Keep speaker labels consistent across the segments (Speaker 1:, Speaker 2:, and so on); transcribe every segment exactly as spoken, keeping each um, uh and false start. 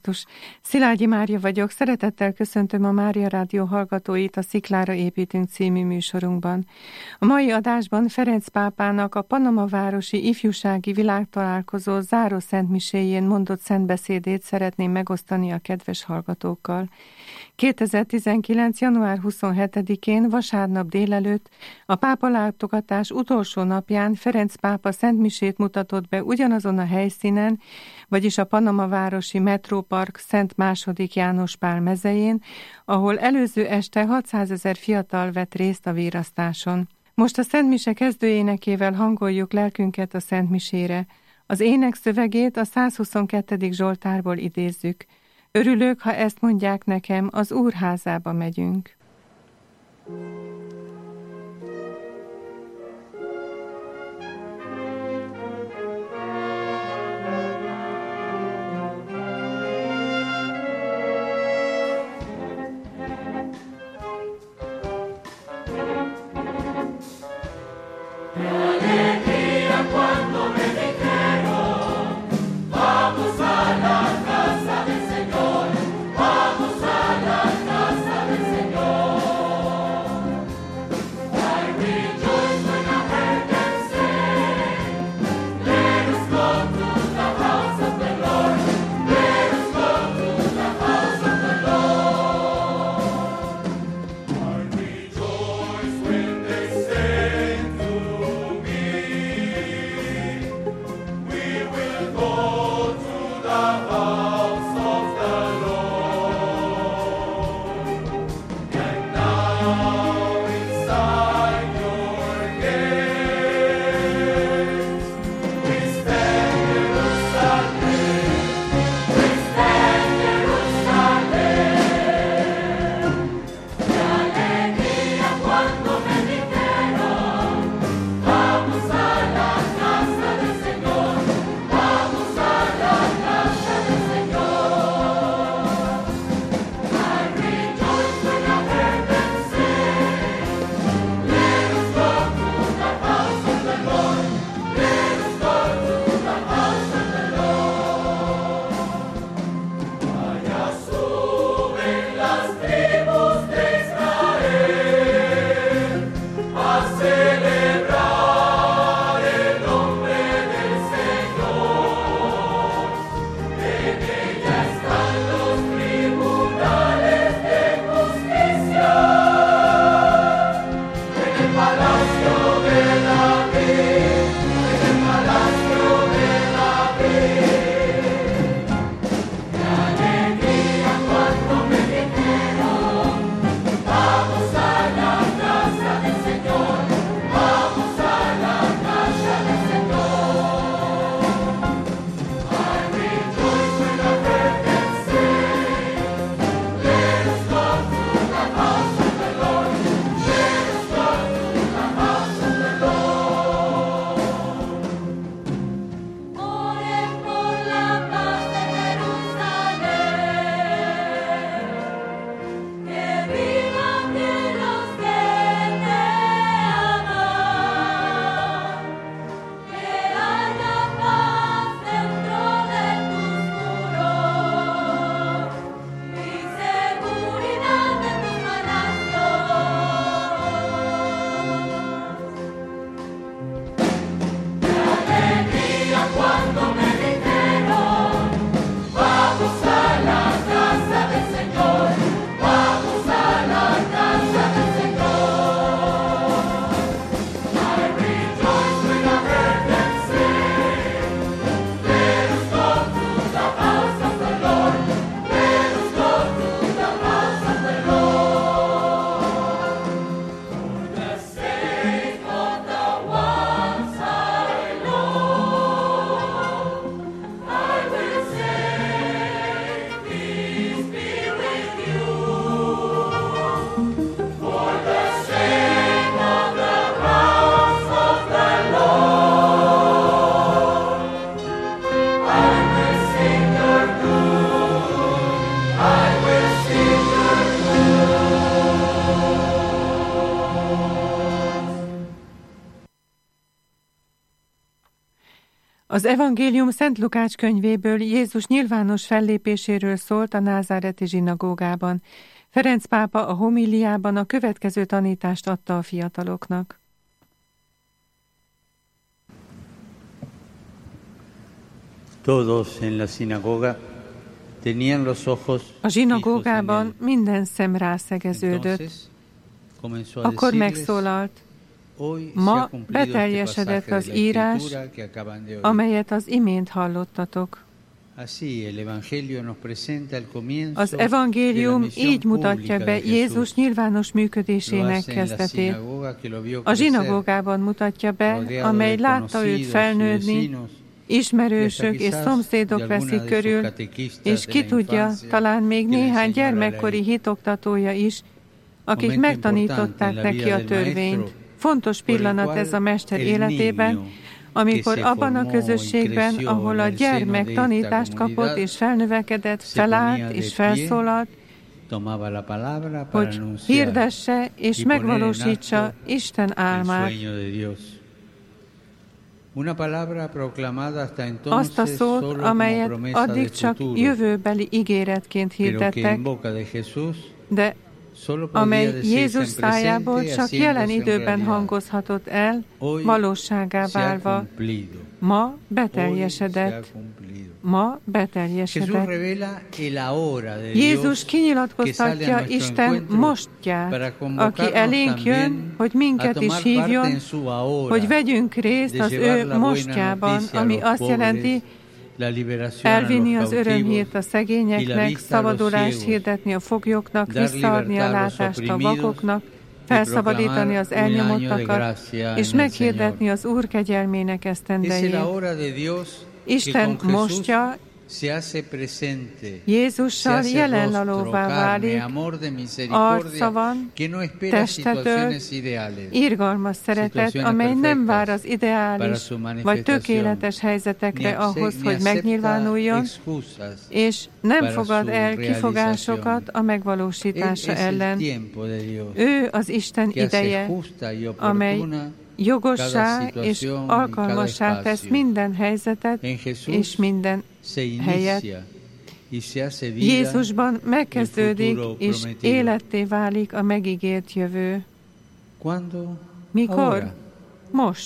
Speaker 1: Szilágyi Mária vagyok, szeretettel köszöntöm a Mária Rádió hallgatóit a Sziklára építünk című műsorunkban. A mai adásban Ferenc pápának a Panamavárosi Ifjúsági Világtalálkozó záró szentmiséjén mondott szentbeszédét szeretném megosztani a kedves hallgatókkal. kétezer-tizenkilenc. január huszonhetedikén vasárnap délelőtt a pápa látogatás utolsó napján Ferenc pápa szentmisét mutatott be ugyanazon a helyszínen, vagyis a Panamavárosi Metrópark Szent második János Pál mezején, ahol előző este hatszázezer fiatal vett részt a virasztáson. Most a szentmise kezdőénekével hangoljuk lelkünket a szentmisére. Az ének szövegét a százhuszonkettedik Zsoltárból idézzük. Örülök, ha ezt mondják nekem, az Úr házába megyünk.
Speaker 2: Vamos a la casa del Señor.
Speaker 1: Az evangélium Szent Lukács könyvéből Jézus nyilvános fellépéséről szólt a názáreti zsinagógában. Ferenc pápa a homíliában a következő tanítást adta a fiataloknak.
Speaker 2: Todos en la sinagoga tenían los ojos
Speaker 1: a zsinagógában minden szem rászegeződött. Akkor megszólalt: ma beteljesedett az írás, amelyet az imént hallottatok. Az evangélium így mutatja be Jézus nyilvános működésének kezdetét. A zsinagógában mutatja be, amely látta őt felnőni, ismerősök és szomszédok veszik körül, és ki tudja, talán még néhány gyermekkori hitoktatója is, akik megtanították neki a törvényt. Fontos pillanat ez a mester életében, amikor abban a közösségben, ahol a gyermek tanítást kapott és felnövekedett, felállt és felszólalt, hogy hirdesse és megvalósítsa Isten álmát. Azt a szót, amelyet addig csak jövőbeli ígéretként hirdettek, de amely Jézus szájából csak jelen időben hangozhatott el, valóságá válva, ma beteljesedett. Ma beteljesedett. Jézus kinyilatkoztatja Isten mostját, aki elénk jön, hogy minket is hívjon, hogy vegyünk részt az ő mostjában, ami azt jelenti, elvinni az örömhírt a szegényeknek, szabadulást hirdetni a foglyoknak, visszaadni a látást a vakoknak, felszabadítani az elnyomottakat, és meghirdetni az Úr kegyelmének esztendejét. Isten mostja Jézussal jelenvalóvá válik, arca van, testet ölt, irgalmas szeretet, amely nem vár az ideális vagy tökéletes helyzetekre ahhoz, hogy megnyilvánuljon, és nem fogad el kifogásokat a megvalósítása ellen. Ő az Isten ideje, amely jogossá és alkalmassá tesz minden helyzetet és minden helyet. Jézusban megkezdődik és életté válik a megígért jövő. Mikor? Most.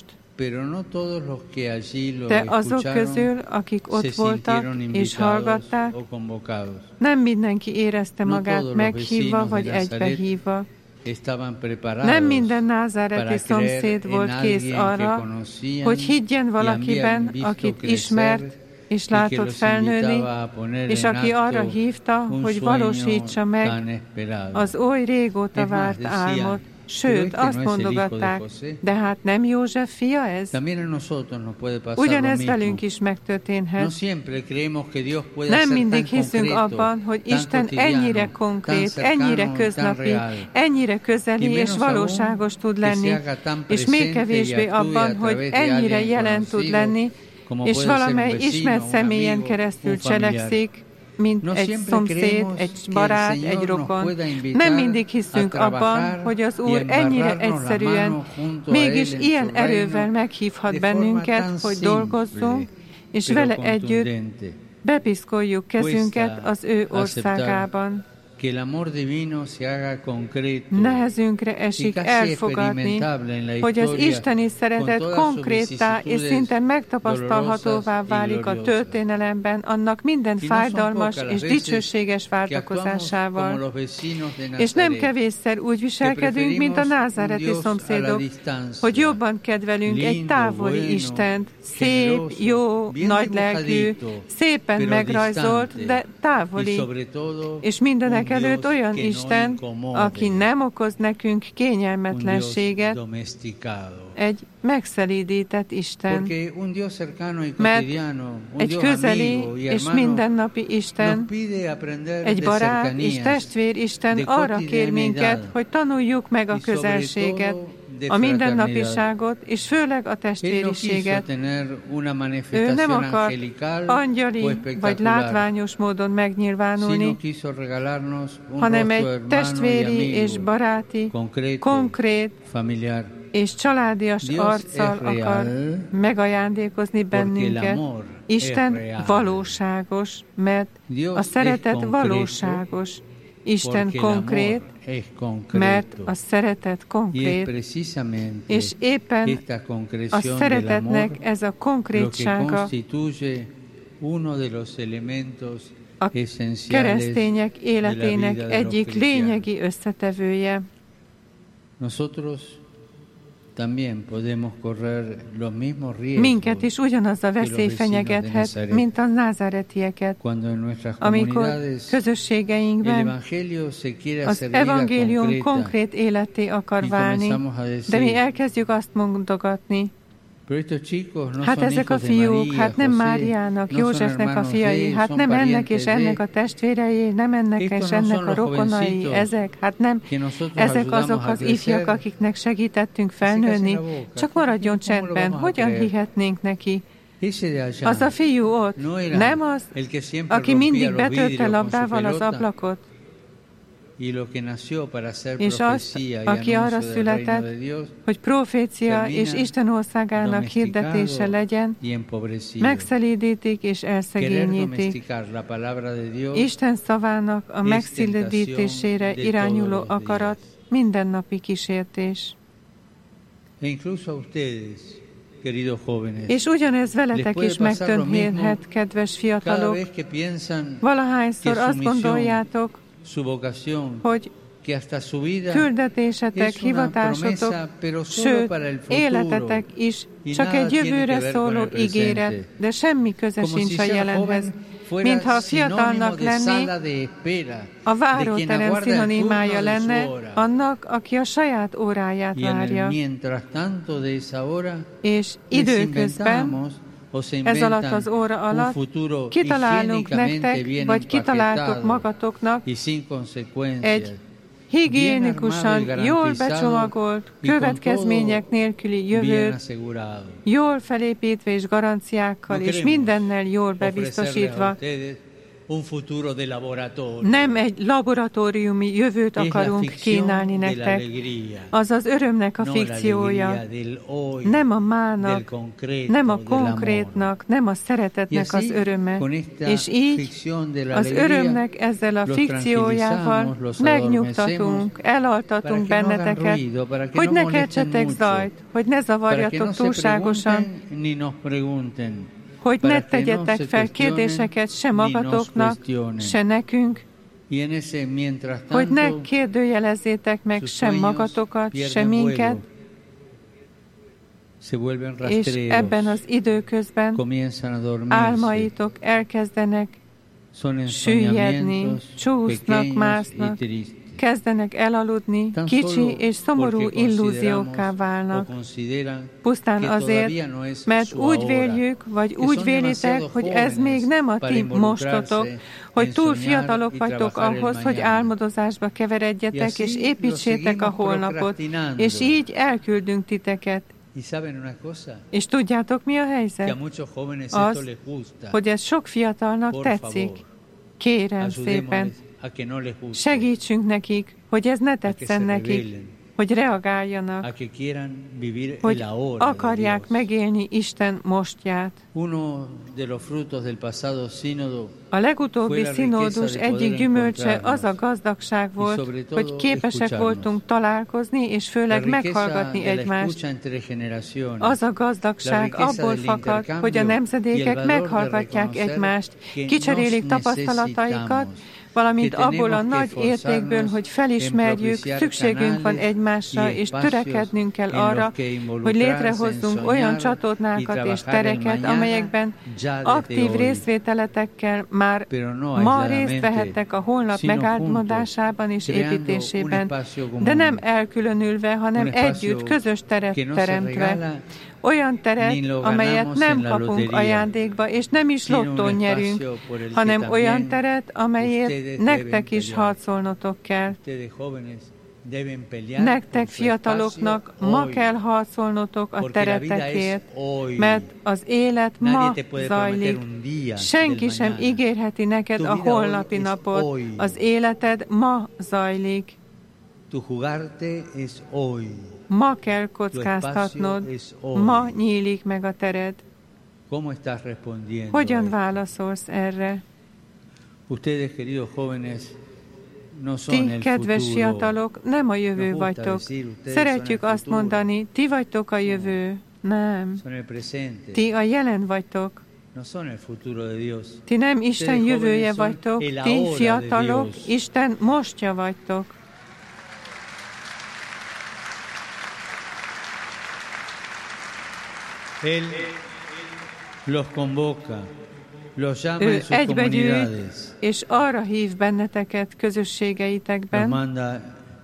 Speaker 1: De azok közül, akik ott voltak és hallgatták, nem mindenki érezte magát meghívva vagy egybehívva. Nem minden názáreti szomszéd volt kész arra, hogy higgyen valakiben, akit ismert és látott felnőni, és aki arra hívta, hogy valósítsa meg az oly régóta várt álmot. Sőt, azt mondogatták, de hát nem József fia ez? Ugyanez velünk is megtörténhet. Nem mindig hiszünk abban, hogy Isten ennyire konkrét, ennyire köznapi, ennyire közeli és valóságos tud lenni, és még kevésbé abban, hogy ennyire jelen tud lenni, és valamely ismert személyen keresztül cselekszik, mint egy szomszéd, egy barát, egy rokon. Nem mindig hiszünk abban, hogy az Úr ennyire egyszerűen, mégis ilyen erővel meghívhat bennünket, hogy dolgozzunk, és vele együtt bepiszkoljuk kezünket az ő országában. Nehezünkre esik elfogadni, hogy az isteni szeretet konkréttá és szinte megtapasztalhatóvá válik a történelemben annak minden fájdalmas és dicsőséges váltakozásával. És nem kevésszer úgy viselkedünk, mint a názáreti szomszédok, hogy jobban kedvelünk egy távoli Istent, szép, jó, nagylelkű, szépen megrajzolt, de távoli, és mindenek előtt olyan Isten, aki nem okoz nekünk kényelmetlenséget, egy megszelídített Isten. Mert egy közeli és mindennapi Isten, egy barát és testvér Isten arra kér minket, hogy tanuljuk meg a közelséget, a mindennapiságot, és főleg a testvériséget. Ő nem akar angyali vagy látványos módon megnyilvánulni, hanem egy testvéri és baráti, konkrét és családias arccal akar megajándékozni bennünket. Isten valóságos, mert a szeretet valóságos. Isten konkrét, mert a szeretet konkrét, és éppen a szeretetnek ez a konkrétsága a keresztények életének egyik lényegi összetevője. Minket is ugyanaz a veszély fenyegethet, mint a názáretieket, amikor közösségeinkben az evangélium konkrét életé akar válni, de mi elkezdjük azt mondogatni, hát ezek a fiúk, hát nem Máriának, Józsefnek a fiai, hát nem ennek és ennek a testvérei, nem ennek és ennek a rokonai, ezek, hát nem, ezek azok az ifjak, akiknek segítettünk felnőni, csak maradjon csendben, hogyan hihetnénk neki? Az a fiú ott, nem az, aki mindig betörte labdával az ablakot, és az, aki arra született, hogy profécia és Isten országának hirdetése legyen, megszelídítik és elszegényítik. Isten szavának a megszelídítésére irányuló akarat mindennapi kísértés. És ugyanez veletek is megtörténhet, kedves fiatalok, valahányszor azt gondoljátok, hogy küldetésetek, hivatásotok, sőt, életetek is csak egy jövőre szóló ígéret, de semmi köze sincs a jelenhez. Mintha a fiatalnak lenni, a váróterem szinonimája lenne annak, aki a saját óráját várja. És időközben, ez alatt az óra alatt kitalálunk nektek, vagy kitaláltok magatoknak egy higiénikusan, jól becsomagolt, következmények nélküli jövőt, jól felépítve és garanciákkal, és mindennel jól bebiztosítva. Nem egy laboratóriumi jövőt akarunk kínálni nektek. Az az örömnek a fikciója. Nem a mának, nem a konkrétnak, nem a szeretetnek az öröme. És így az örömnek ezzel a fikciójával megnyugtatunk, elaltatunk benneteket, hogy ne keltsetek zajt, hogy ne zavarjatok túlságosan, hogy ne tegyetek fel kérdéseket se magatoknak, se nekünk, hogy ne kérdőjelezzétek meg sem magatokat, se minket, és ebben az időközben álmaitok elkezdenek süllyedni, csúsznak, másznak, kezdenek elaludni, kicsi és szomorú illúziókká válnak. Pusztán azért, mert úgy véljük, vagy úgy vélitek, hogy ez még nem a ti mostotok, hogy túl fiatalok vagytok ahhoz, hogy álmodozásba keveredjetek, és építsétek a holnapot, és így elküldünk titeket. És tudjátok, mi a helyzet? Az, hogy ez sok fiatalnak tetszik. Kérem szépen, segítsünk nekik, hogy ez ne tetszen nekik, hogy reagáljanak, hogy akarják megélni Isten mostját. A legutóbbi színódus egyik gyümölcse az a gazdagság volt, hogy képesek voltunk találkozni, és főleg meghallgatni egymást. Az a gazdagság abból fakad, hogy a nemzedékek meghallgatják egymást, kicserélik tapasztalataikat, valamint abból a nagy értékből, hogy felismerjük, szükségünk van egymásra, és törekednünk kell arra, hogy létrehozzunk olyan csatornákat és tereket, amelyekben aktív részvételetekkel már ma részt vehettek a holnap megálmodásában és építésében, de nem elkülönülve, hanem együtt, közös teret teremtve. Olyan teret, amelyet nem kapunk ajándékba, és nem is lottón nyerünk, hanem olyan teret, amelyért nektek is harcolnotok kell. Nektek, fiataloknak, ma kell harcolnotok a teretekért, mert az élet ma zajlik. Senki sem ígérheti neked a holnapi napot. Az életed ma zajlik.
Speaker 2: Tu jugarte es hoy.
Speaker 1: Ma kell kockáztatnod, ma nyílik meg a tered.
Speaker 2: ¿Cómo estás respondiendo?
Speaker 1: Hogyan válaszolsz erre?
Speaker 2: Ustedes, queridos jóvenes, no son
Speaker 1: Ti,
Speaker 2: el
Speaker 1: kedves
Speaker 2: futuro.
Speaker 1: fiatalok, nem a jövő
Speaker 2: Nos gusta
Speaker 1: vagytok.
Speaker 2: decir, ustedes
Speaker 1: Szeretjük
Speaker 2: son el
Speaker 1: azt
Speaker 2: futuro.
Speaker 1: mondani, ti vagytok a jövő. Nem.
Speaker 2: Son el presente.
Speaker 1: Ti a jelen vagytok.
Speaker 2: No son el futuro de Dios.
Speaker 1: Ti nem Isten
Speaker 2: Ustedes
Speaker 1: jövője
Speaker 2: jóvenes son
Speaker 1: vagytok,
Speaker 2: el
Speaker 1: ti
Speaker 2: ahora de
Speaker 1: fiatalok,
Speaker 2: Dios.
Speaker 1: Isten mostja vagytok.
Speaker 2: Él los convoca, los llama
Speaker 1: Ő
Speaker 2: en sus
Speaker 1: egybegyűjt,
Speaker 2: comunidades,
Speaker 1: és arra hív benneteket
Speaker 2: los
Speaker 1: közösségeitekben,
Speaker 2: manda,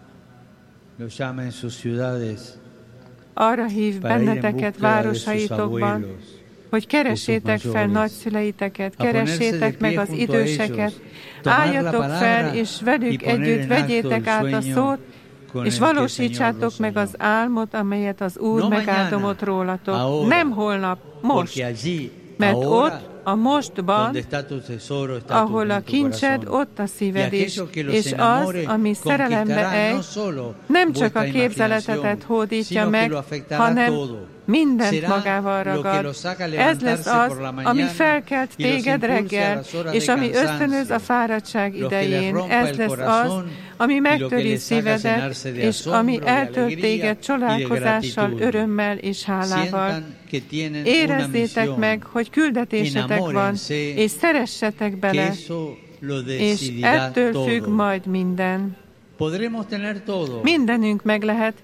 Speaker 2: los llama en sus ciudades
Speaker 1: arra hív
Speaker 2: para ir en
Speaker 1: benneteket
Speaker 2: búsqueda de sus
Speaker 1: városaitok,ban,
Speaker 2: abuelos,
Speaker 1: hogy keressétek
Speaker 2: sus
Speaker 1: fel
Speaker 2: mayores,
Speaker 1: nagyszüleiteket,
Speaker 2: a ponerse
Speaker 1: keressétek
Speaker 2: de
Speaker 1: meg
Speaker 2: pie
Speaker 1: az
Speaker 2: junto a
Speaker 1: időseket,
Speaker 2: ellos, tomar la
Speaker 1: álljatok
Speaker 2: palabra
Speaker 1: fel, és
Speaker 2: y
Speaker 1: velük
Speaker 2: poner
Speaker 1: együtt
Speaker 2: en acto
Speaker 1: vegyétek
Speaker 2: el
Speaker 1: át a
Speaker 2: sueño
Speaker 1: szót,
Speaker 2: con
Speaker 1: és
Speaker 2: el que el Señor
Speaker 1: valósítsátok
Speaker 2: los
Speaker 1: meg
Speaker 2: soñó.
Speaker 1: az álmot, amelyet az Úr
Speaker 2: No
Speaker 1: megáldomott
Speaker 2: mañana,
Speaker 1: rólatok.
Speaker 2: ahora,
Speaker 1: Nem holnap, most,
Speaker 2: Porque allí,
Speaker 1: mert
Speaker 2: ahora,
Speaker 1: ott, a mostban,
Speaker 2: donde está tu tesoro, está tu,
Speaker 1: ahol a
Speaker 2: en tu
Speaker 1: kincsed,
Speaker 2: corazón.
Speaker 1: ott a
Speaker 2: Y
Speaker 1: szíved is,
Speaker 2: aquello que los
Speaker 1: és az,
Speaker 2: enamore
Speaker 1: ami szerelembe
Speaker 2: conquistará no
Speaker 1: ejt,
Speaker 2: solo
Speaker 1: nem csak a
Speaker 2: vuestra
Speaker 1: képzeletetet
Speaker 2: imaginación,
Speaker 1: hódítja
Speaker 2: sino que
Speaker 1: meg,
Speaker 2: lo afectará
Speaker 1: hanem
Speaker 2: todo.
Speaker 1: mindent
Speaker 2: Será
Speaker 1: magával
Speaker 2: lo que
Speaker 1: ragad.
Speaker 2: los haga
Speaker 1: Ez
Speaker 2: levantarse
Speaker 1: lesz az,
Speaker 2: por la mañana
Speaker 1: ami felkelt
Speaker 2: y los
Speaker 1: téged
Speaker 2: impulse a
Speaker 1: reggel,
Speaker 2: las horas
Speaker 1: és
Speaker 2: de
Speaker 1: ami
Speaker 2: cansancio,
Speaker 1: ösztönöz a fáradtság
Speaker 2: lo que les
Speaker 1: idején.
Speaker 2: rompa
Speaker 1: Ez
Speaker 2: el
Speaker 1: lesz az,
Speaker 2: corazón
Speaker 1: ami
Speaker 2: y lo que
Speaker 1: megtöri
Speaker 2: les haga
Speaker 1: szívedet,
Speaker 2: llenarse de
Speaker 1: és ami
Speaker 2: asombro, de
Speaker 1: eltölt
Speaker 2: alegría
Speaker 1: téged
Speaker 2: y de
Speaker 1: csodálkozással,
Speaker 2: gratitud.
Speaker 1: örömmel és hálával.
Speaker 2: Sientan que tienen una
Speaker 1: Érezzétek
Speaker 2: misión,
Speaker 1: meg, hogy küldetésetek van,
Speaker 2: enamórense,
Speaker 1: és szeressetek
Speaker 2: que
Speaker 1: bele,
Speaker 2: eso lo
Speaker 1: és
Speaker 2: decidirá
Speaker 1: ettől függ
Speaker 2: todo.
Speaker 1: majd minden.
Speaker 2: Podremos tener todo,
Speaker 1: Mindenünk meg lehet,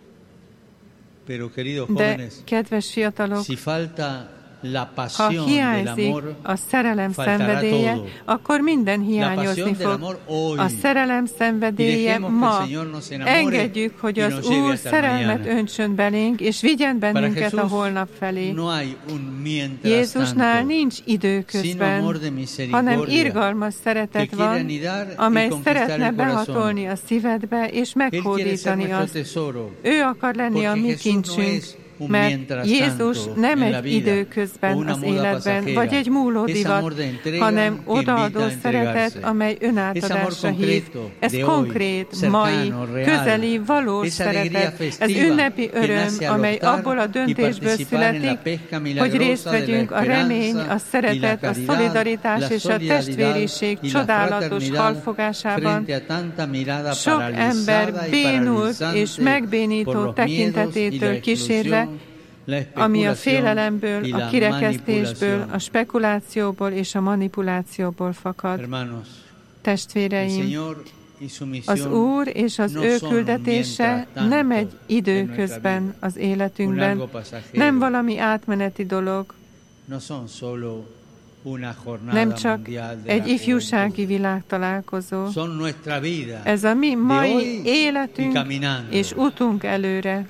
Speaker 2: pero queridos
Speaker 1: de
Speaker 2: jóvenes,
Speaker 1: kedves fiatalok,
Speaker 2: si falta la
Speaker 1: ha
Speaker 2: pasión del
Speaker 1: hiányzik
Speaker 2: amor,
Speaker 1: a szerelem
Speaker 2: faltará
Speaker 1: szenvedélye,
Speaker 2: todo.
Speaker 1: akkor minden
Speaker 2: La
Speaker 1: hiányozni
Speaker 2: pasión del
Speaker 1: fog.
Speaker 2: amor hoy.
Speaker 1: A szerelem
Speaker 2: Y
Speaker 1: szenvedélye
Speaker 2: dejemos que
Speaker 1: ma.
Speaker 2: el Señor nos enamore
Speaker 1: Engedjük, hogy
Speaker 2: y
Speaker 1: az
Speaker 2: nos lleve
Speaker 1: Úr
Speaker 2: hasta el
Speaker 1: szerelmet
Speaker 2: mañana.
Speaker 1: öntsön belénk, és vigyen
Speaker 2: Para
Speaker 1: bennünket a
Speaker 2: Jesús
Speaker 1: holnap felé.
Speaker 2: no hay un mientras
Speaker 1: Jézusnál
Speaker 2: tanto,
Speaker 1: nincs
Speaker 2: sino
Speaker 1: időközben,
Speaker 2: amor de
Speaker 1: hanem
Speaker 2: misericordia,
Speaker 1: irgalmas szeretet
Speaker 2: que quiere
Speaker 1: van,
Speaker 2: anidar y
Speaker 1: amely
Speaker 2: conquistar
Speaker 1: szeretne
Speaker 2: el corazón.
Speaker 1: behatolni a szívedbe, és
Speaker 2: Él quiere ser
Speaker 1: meghódítani
Speaker 2: nuestro
Speaker 1: azt.
Speaker 2: tesoro.
Speaker 1: Ő akar lenni a
Speaker 2: Porque
Speaker 1: mi
Speaker 2: Jesús no
Speaker 1: kincsünk,
Speaker 2: es un
Speaker 1: mert
Speaker 2: mientras
Speaker 1: Jézus
Speaker 2: tanto
Speaker 1: nem
Speaker 2: en la
Speaker 1: egy
Speaker 2: vida,
Speaker 1: időközben
Speaker 2: o una
Speaker 1: az
Speaker 2: moda
Speaker 1: életben,
Speaker 2: pasajera.
Speaker 1: vagy egy múló
Speaker 2: Es
Speaker 1: divat,
Speaker 2: amor de entrega
Speaker 1: hanem
Speaker 2: que invita
Speaker 1: odaadó
Speaker 2: a
Speaker 1: szeretet,
Speaker 2: entregarse.
Speaker 1: amely
Speaker 2: Es amor
Speaker 1: önátadásra hív.
Speaker 2: concreto,
Speaker 1: Ez
Speaker 2: de hoy,
Speaker 1: konkrét,
Speaker 2: cercano,
Speaker 1: mai,
Speaker 2: real.
Speaker 1: közeli, valós
Speaker 2: Es alegría
Speaker 1: szeretet. Ez
Speaker 2: festiva
Speaker 1: ünnepi
Speaker 2: que
Speaker 1: öröm,
Speaker 2: nace al
Speaker 1: amely
Speaker 2: optar
Speaker 1: abból a
Speaker 2: y
Speaker 1: döntésből
Speaker 2: participar en la
Speaker 1: születik,
Speaker 2: pesca
Speaker 1: hogy
Speaker 2: milagrosa
Speaker 1: részt
Speaker 2: de la
Speaker 1: vegyünk a remény, a
Speaker 2: esperanza y
Speaker 1: szeretet,
Speaker 2: la
Speaker 1: a
Speaker 2: caridad,
Speaker 1: szolidaritás
Speaker 2: la
Speaker 1: és a
Speaker 2: solidaridad
Speaker 1: testvériség
Speaker 2: y la
Speaker 1: csodálatos
Speaker 2: fraternidad
Speaker 1: halfogásában.
Speaker 2: frente a tanta mirada
Speaker 1: Sok ember
Speaker 2: paralizada y
Speaker 1: bénult
Speaker 2: paralizante
Speaker 1: és
Speaker 2: por
Speaker 1: megbénító
Speaker 2: los miedos y la
Speaker 1: tekintetétől kísérve,
Speaker 2: exclusión, la
Speaker 1: ami a
Speaker 2: especulación
Speaker 1: félelemből,
Speaker 2: y
Speaker 1: a
Speaker 2: la
Speaker 1: kirekesztésből,
Speaker 2: manipulación.
Speaker 1: a spekulációból és a manipulációból fakad.
Speaker 2: Hermanos, el
Speaker 1: Testvéreim,
Speaker 2: Señor y su
Speaker 1: az
Speaker 2: misión
Speaker 1: Úr és az
Speaker 2: no
Speaker 1: ő
Speaker 2: son un
Speaker 1: küldetése
Speaker 2: mientras tanto
Speaker 1: nem egy
Speaker 2: en nuestra
Speaker 1: időközben
Speaker 2: vida,
Speaker 1: az
Speaker 2: un
Speaker 1: életünkben,
Speaker 2: algo pasajero.
Speaker 1: nem valami átmeneti dolog,
Speaker 2: No son solo una jornada
Speaker 1: nem csak
Speaker 2: mundial de
Speaker 1: egy
Speaker 2: la
Speaker 1: ifjúsági
Speaker 2: juventud.
Speaker 1: világtalálkozó.
Speaker 2: Son nuestra vida.
Speaker 1: Ez a mi
Speaker 2: de
Speaker 1: mai
Speaker 2: hoy y
Speaker 1: életünk
Speaker 2: caminando.
Speaker 1: és utunk előre.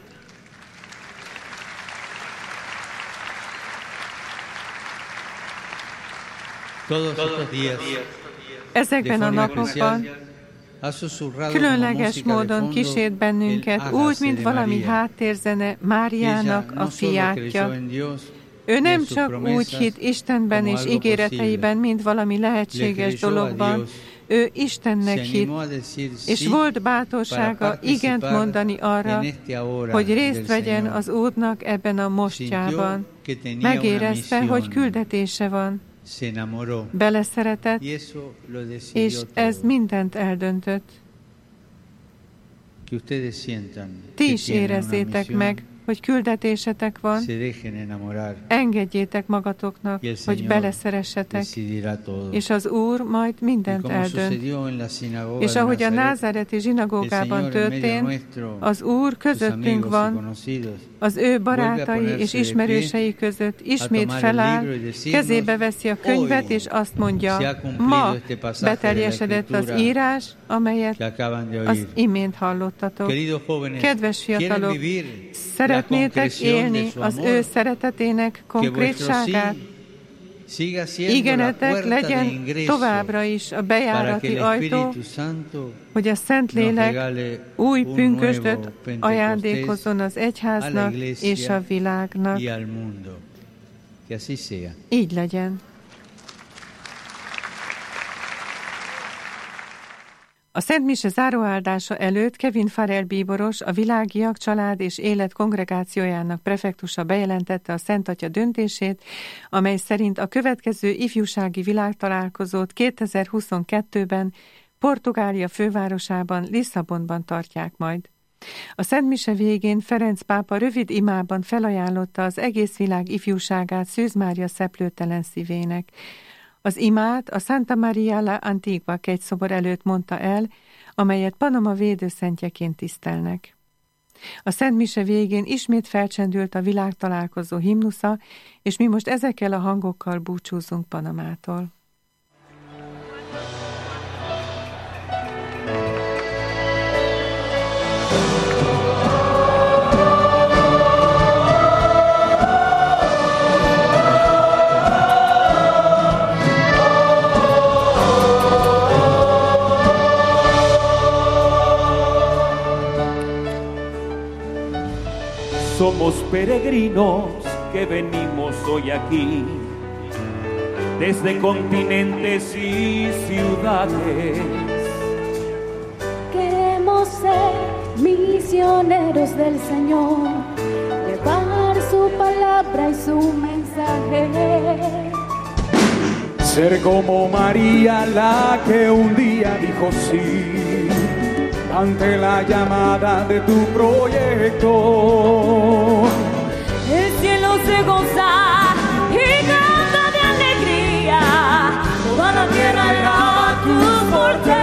Speaker 2: Todos estos días,
Speaker 1: Ezekben
Speaker 2: de
Speaker 1: a
Speaker 2: forma
Speaker 1: napokban
Speaker 2: especial, ha susurrado
Speaker 1: különleges
Speaker 2: como música de
Speaker 1: módon
Speaker 2: fondo
Speaker 1: kísért bennünket,
Speaker 2: el
Speaker 1: úgy,
Speaker 2: hágase
Speaker 1: mint
Speaker 2: de
Speaker 1: valami
Speaker 2: María.
Speaker 1: háttérzene
Speaker 2: Ella
Speaker 1: Máriának a
Speaker 2: no solo
Speaker 1: fiátja.
Speaker 2: creyó en Dios
Speaker 1: Ő
Speaker 2: y en
Speaker 1: nem
Speaker 2: sus
Speaker 1: csak úgy
Speaker 2: promesas
Speaker 1: hitt Istenben
Speaker 2: como
Speaker 1: és
Speaker 2: algo
Speaker 1: ígéreteiben,
Speaker 2: posible.
Speaker 1: mint valami
Speaker 2: Le
Speaker 1: lehetséges
Speaker 2: creyó a
Speaker 1: dologban.
Speaker 2: Dios,
Speaker 1: Ő
Speaker 2: se
Speaker 1: Istennek hitt,
Speaker 2: animó a decir
Speaker 1: és
Speaker 2: sí
Speaker 1: volt
Speaker 2: para
Speaker 1: bátorsága igent
Speaker 2: participar
Speaker 1: mondani arra,
Speaker 2: en este ahora
Speaker 1: hogy
Speaker 2: del
Speaker 1: részt vegyen
Speaker 2: Señor.
Speaker 1: az útnak ebben a mostjában.
Speaker 2: Sintió que tenía una
Speaker 1: Megérezte, hogy
Speaker 2: misión.
Speaker 1: küldetése van,
Speaker 2: Se enamoró
Speaker 1: beleszeretett,
Speaker 2: y eso lo decidió
Speaker 1: és ez
Speaker 2: todo.
Speaker 1: mindent eldöntött.
Speaker 2: Que ustedes sientan
Speaker 1: Ti
Speaker 2: que
Speaker 1: is
Speaker 2: tienen una
Speaker 1: érezzétek
Speaker 2: misión,
Speaker 1: meg, hogy küldetésetek van,
Speaker 2: se dejen enamorar
Speaker 1: engedjétek magatoknak,
Speaker 2: y el
Speaker 1: hogy
Speaker 2: Señor
Speaker 1: beleszeressetek,
Speaker 2: decidirá todo.
Speaker 1: és az Úr majd
Speaker 2: Y
Speaker 1: mindent
Speaker 2: como
Speaker 1: eldönt.
Speaker 2: sucedió en la sinagoga
Speaker 1: És
Speaker 2: de
Speaker 1: ahogy a
Speaker 2: Nazaret,
Speaker 1: názáreti
Speaker 2: el
Speaker 1: zsinagógában
Speaker 2: Señor en medio
Speaker 1: történt,
Speaker 2: nuestro,
Speaker 1: az Úr
Speaker 2: sus
Speaker 1: közöttünk
Speaker 2: amigos y
Speaker 1: van,
Speaker 2: conocidos,
Speaker 1: az ő barátai
Speaker 2: ponerse
Speaker 1: és
Speaker 2: de
Speaker 1: ismerősei között ismét
Speaker 2: tomar el
Speaker 1: feláll,
Speaker 2: libro y decirnos,
Speaker 1: kezébe veszi a könyvet,
Speaker 2: hoy
Speaker 1: és azt
Speaker 2: se
Speaker 1: mondja,
Speaker 2: ha cumplido
Speaker 1: ma
Speaker 2: este pasaje
Speaker 1: beteljesedett
Speaker 2: de la
Speaker 1: az
Speaker 2: Escritura
Speaker 1: írás, amelyet
Speaker 2: que acaban de
Speaker 1: az
Speaker 2: oír.
Speaker 1: imént hallottatok.
Speaker 2: Queridos jóvenes,
Speaker 1: Kedves
Speaker 2: quieren
Speaker 1: fiatalok,
Speaker 2: vivir la
Speaker 1: szeretnétek
Speaker 2: concreción de
Speaker 1: élni
Speaker 2: su
Speaker 1: az
Speaker 2: amor,
Speaker 1: ő szeretetének
Speaker 2: que vuestro
Speaker 1: konkrétságát?
Speaker 2: sí siga siendo la
Speaker 1: Igenetek
Speaker 2: puerta de
Speaker 1: legyen
Speaker 2: ingreso
Speaker 1: továbbra is a
Speaker 2: para que
Speaker 1: bejárati
Speaker 2: el
Speaker 1: ajtó,
Speaker 2: Espíritu Santo
Speaker 1: hogy a
Speaker 2: nos
Speaker 1: Szentlélek
Speaker 2: regale
Speaker 1: új
Speaker 2: un
Speaker 1: pünkösdöt
Speaker 2: nuevo Pentecostés
Speaker 1: ajándékozzon az
Speaker 2: a la
Speaker 1: egyháznak
Speaker 2: iglesia
Speaker 1: és a világnak.
Speaker 2: y al mundo. Que así sea.
Speaker 1: Így legyen. A Szent Mise záróáldása előtt Kevin Farrell bíboros, a Világiak Család és Élet kongregációjának prefektusa bejelentette a Szent Atya döntését, amely szerint a következő ifjúsági világtalálkozót kétezer-huszonkettőben Portugália fővárosában, Lisszabonban tartják majd. A Szent Mise végén Ferenc pápa rövid imában felajánlotta az egész világ ifjúságát Szűz Mária szeplőtelen szívének. Az imát a Santa Maria la Antigua kegyszobor előtt mondta el, amelyet Panama védőszentjeként tisztelnek. A Szent Mise végén ismét felcsendült a világtalálkozó himnusza, és mi most ezekkel a hangokkal búcsúzzunk Panamától.
Speaker 3: Somos peregrinos que venimos hoy aquí, desde continentes y ciudades.
Speaker 4: Queremos ser misioneros del Señor, llevar su palabra y su mensaje.
Speaker 3: Ser como María, la que un día dijo sí ante la llamada de tu proyecto.
Speaker 4: El cielo se goza y canta de alegría, toda la tierra alaba tu portento.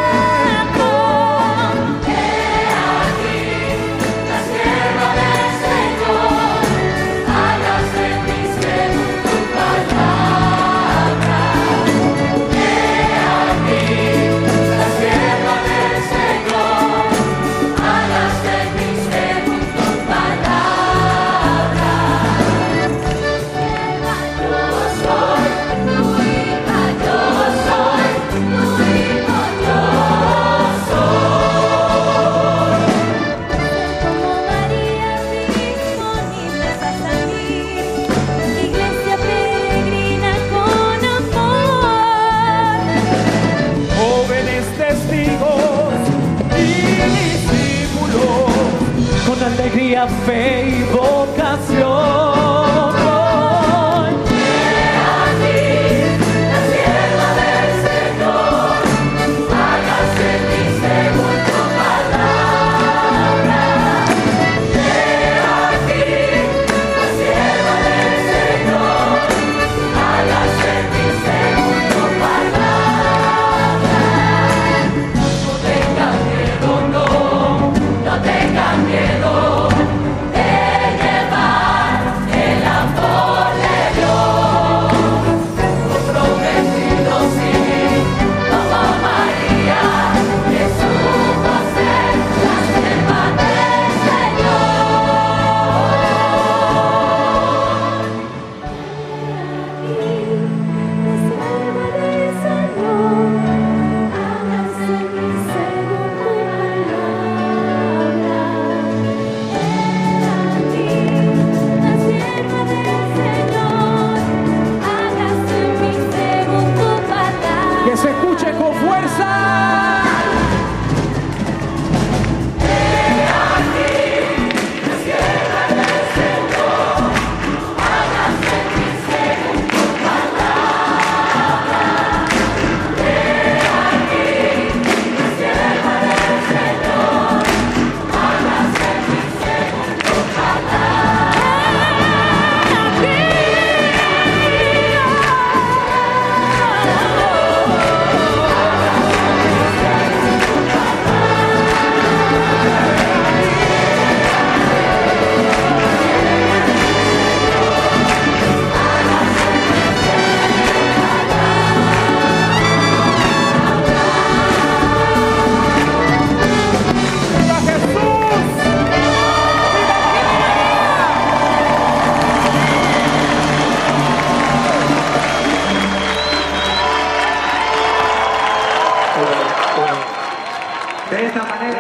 Speaker 4: He aquí la sierva del Señor, hágase en mí según tu palabra. He aquí la sierva del Señor, hágase en mí según tu palabra. Yo soy tu hija, yo soy tu hijo, yo soy. Como María disponibles hasta mí, iglesia peregrina con amor.
Speaker 3: Jóvenes testigos y discípulos, con alegría, fe y vocación.
Speaker 4: La sierva del Señor, hágase en mí según tu palabra. He aquí la sierva del Señor, hágase en mí según tu palabra. No tengan miedo, no, no tengan miedo de llevar el amor de Dios. Lo prometido sí, como María, Jesús José, la sierva del Señor. La sierva del Señor, hágase en mí según tu palabra. He aquí la sierva del Señor, hágase en mí según tu palabra.
Speaker 3: Que se escuche con fuerza. ¡Viva Jesús!
Speaker 5: De esta manera,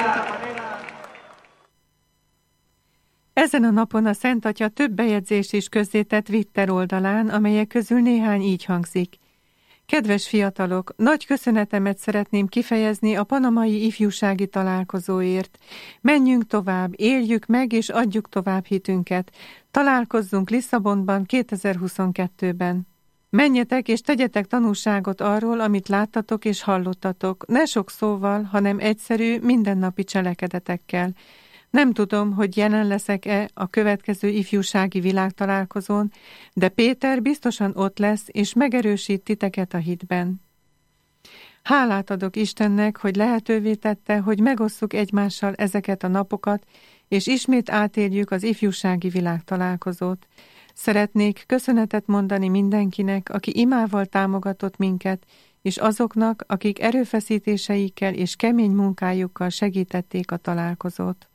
Speaker 1: Ezen a napon a Szent Atya több bejegyzést is közzétett Twitter oldalán, amelyek közül néhány így hangzik. Kedves fiatalok, nagy köszönetemet szeretném kifejezni a panamai ifjúsági találkozóért. Menjünk tovább, éljük meg és adjuk tovább hitünket. Találkozzunk Lisszabonban kétezer-huszonkettőben. Menjetek és tegyetek tanúságot arról, amit láttatok és hallottatok, ne sok szóval, hanem egyszerű, mindennapi cselekedetekkel. Nem tudom, hogy jelen leszek-e a következő ifjúsági világtalálkozón, de Péter biztosan ott lesz, és megerősít titeket a hitben. Hálát adok Istennek, hogy lehetővé tette, hogy megosszuk egymással ezeket a napokat, és ismét átéljük az ifjúsági világtalálkozót. Szeretnék köszönetet mondani mindenkinek, aki imával támogatott minket, és azoknak, akik erőfeszítéseikkel és kemény munkájukkal segítették a találkozót.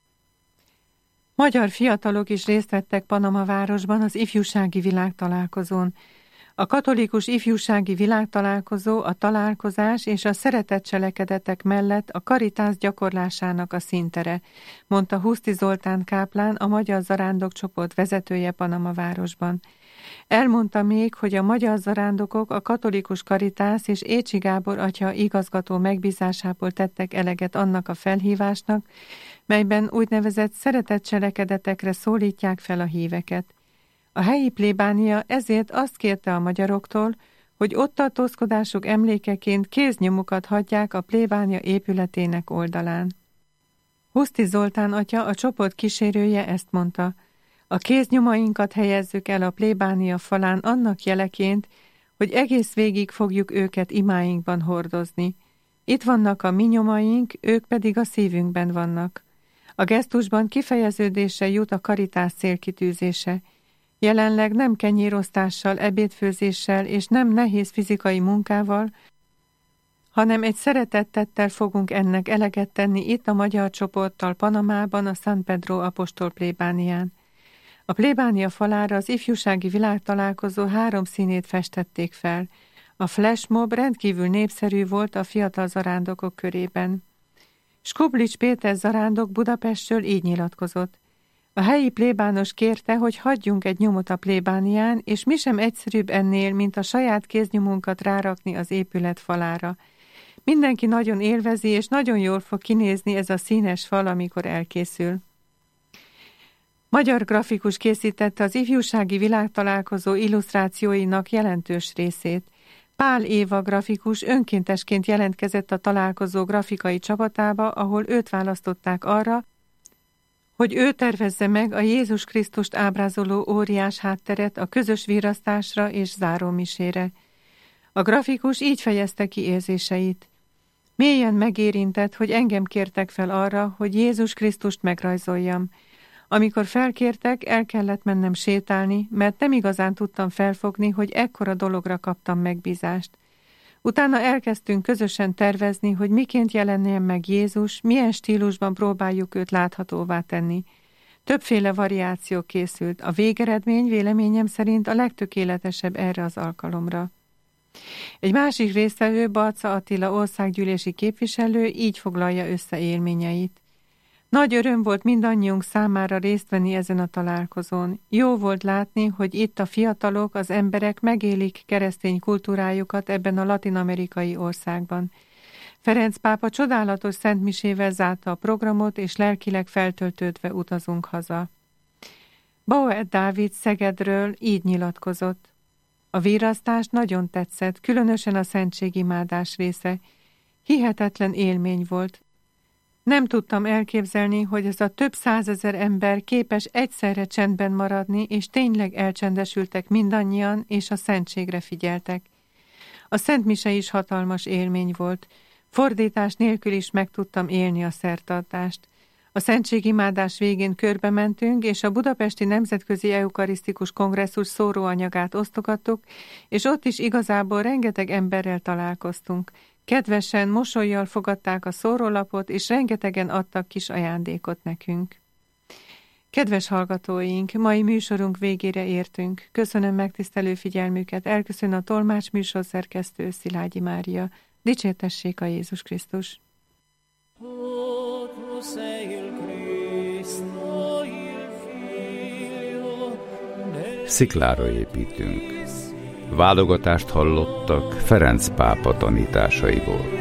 Speaker 1: Magyar fiatalok is részt vettek Panama városban az ifjúsági világtalálkozón. A katolikus ifjúsági világtalálkozó a találkozás és a szeretett cselekedetek mellett a karitás gyakorlásának a színtere, mondta Huszti Zoltán káplán, a Magyar Zarándokcsoport vezetője Panama városban. Elmondta még, hogy a magyar zarándokok a katolikus karitász és Écsi Gábor atya igazgató megbízásából tettek eleget annak a felhívásnak, melyben úgynevezett szeretett cselekedetekre szólítják fel a híveket. A helyi plébánia ezért azt kérte a magyaroktól, hogy ott tartózkodásuk emlékeként kéznyomukat hagyják a plébánia épületének oldalán. Huszti Zoltán atya, a csoport kísérője ezt mondta: a kéznyomainkat helyezzük el a plébánia falán annak jeleként, hogy egész végig fogjuk őket imáinkban hordozni. Itt vannak a mi nyomaink, ők pedig a szívünkben vannak. A gesztusban kifejeződése jut a karitás célkitűzése. Jelenleg nem kenyérosztással, ebédfőzéssel és nem nehéz fizikai munkával, hanem egy szeretettettel fogunk ennek eleget tenni itt a magyar csoporttal Panamában, a San Pedro apostol plébánián. A plébánia falára az ifjúsági világtalálkozó három színét festették fel. A flashmob rendkívül népszerű volt a fiatal zarándokok körében. Skublics Péter zarándok Budapestről így nyilatkozott: a helyi plébános kérte, hogy hagyjunk egy nyomot a plébánián, és mi sem egyszerűbb ennél, mint a saját kéznyomunkat rárakni az épület falára. Mindenki nagyon élvezi, és nagyon jól fog kinézni ez a színes fal, amikor elkészül. Magyar grafikus készítette az ifjúsági világtalálkozó illusztrációinak jelentős részét. Pál Éva grafikus önkéntesként jelentkezett a találkozó grafikai csapatába, ahol őt választották arra, hogy ő tervezze meg a Jézus Krisztust ábrázoló óriás hátteret a közös virasztásra és zárómisére. A grafikus így fejezte ki érzéseit: mélyen megérintett, hogy engem kértek fel arra, hogy Jézus Krisztust megrajzoljam. Amikor felkértek, el kellett mennem sétálni, mert nem igazán tudtam felfogni, hogy ekkora dologra kaptam megbízást. Utána elkezdtünk közösen tervezni, hogy miként jelenjen meg Jézus, milyen stílusban próbáljuk őt láthatóvá tenni. Többféle variáció készült, a végeredmény véleményem szerint a legtökéletesebb erre az alkalomra. Egy másik résztvevő, Balca Attila országgyűlési képviselő így foglalja össze élményeit. Nagy öröm volt mindannyiunk számára részt venni ezen a találkozón. Jó volt látni, hogy itt a fiatalok, az emberek megélik keresztény kultúrájukat ebben a latin-amerikai országban. Ferenc pápa csodálatos szentmisével zárta a programot, és lelkileg feltöltődve utazunk haza. Bauer Dávid Szegedről így nyilatkozott: a virasztás nagyon tetszett, különösen a szentségimádás része. Hihetetlen élmény volt. Nem tudtam elképzelni, hogy ez a több százezer ember képes egyszerre csendben maradni, és tényleg elcsendesültek mindannyian, és a szentségre figyeltek. A szentmise is hatalmas élmény volt. Fordítás nélkül is meg tudtam élni a szertartást. A szentségimádás végén körbe mentünk, és a Budapesti Nemzetközi Eukarisztikus Kongresszus szóróanyagát osztogattuk, és ott is igazából rengeteg emberrel találkoztunk. Kedvesen, mosollyal fogadták a szórólapot, és rengetegen adtak kis ajándékot nekünk. Kedves hallgatóink, mai műsorunk végére értünk. Köszönöm megtisztelő figyelmüket, elköszön a tolmács műsorszerkesztő Szilágyi Mária. Dicsértessék a Jézus Krisztus!
Speaker 5: Sziklára építünk. Válogatást hallottak Ferenc pápa tanításaiból.